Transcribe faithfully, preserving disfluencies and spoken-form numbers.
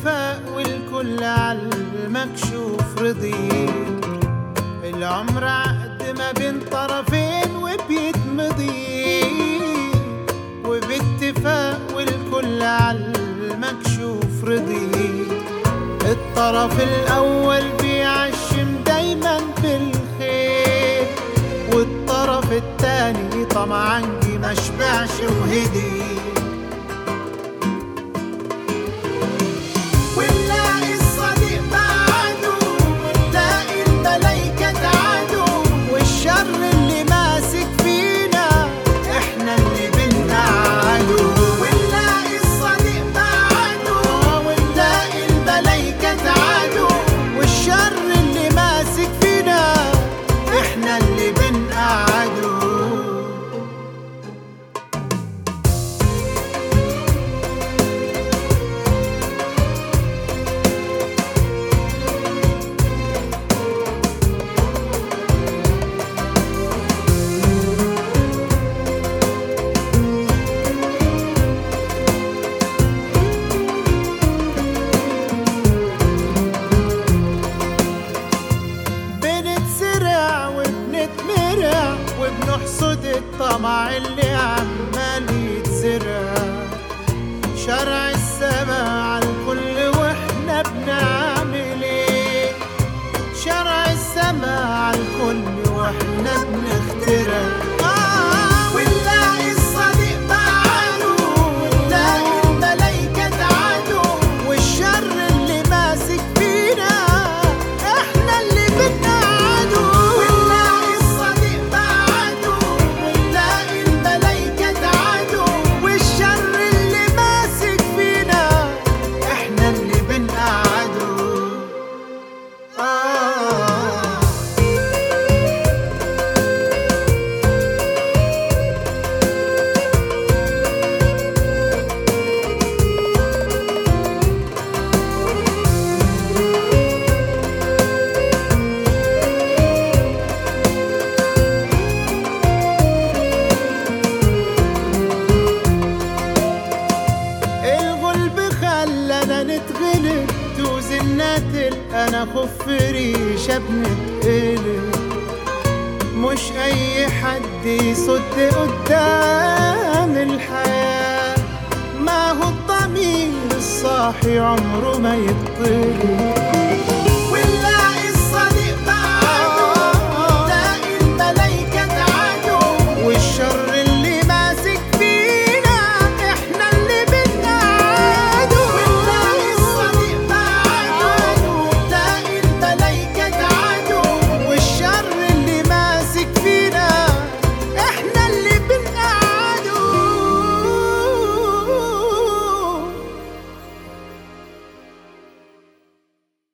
واتفاق والكل عالمكشوف رضيت. العمر عقد ما بين طرفين وبيتمضي، وباتفاق والكل عالمكشوف رضيت. الطرف الأول بيعشم دايما بالخير، والطرف التاني طمعا جه مشبعش وهدي. ونلاقي الصديق بعده، ونلاقي الملايكة تعاده، والشر اللي ماسك فينا احنا اللي بنقعده. ونلاقي الصديق بعده، ونلاقي الملايكة تعاده، والشر اللي ماسك فينا احنا اللي بنقعده. وبنحصد الطمع اللي عمال يتزرع. شرع السماء عالكل واحنا بنعمل ايه؟ شرع السماء عالكل واحنا بنخترع. آه ونلاقي الصديق بعده، ونلاقي الملايكة تعاده، والشر اللي ماسك فينا احنا اللي بنقعده. نتغلب توزنات انا خف ريشه بنتقلب. مش اي حد يصد قدام الحياه، ما هو الضمير الصاحي عمره ما يطلب.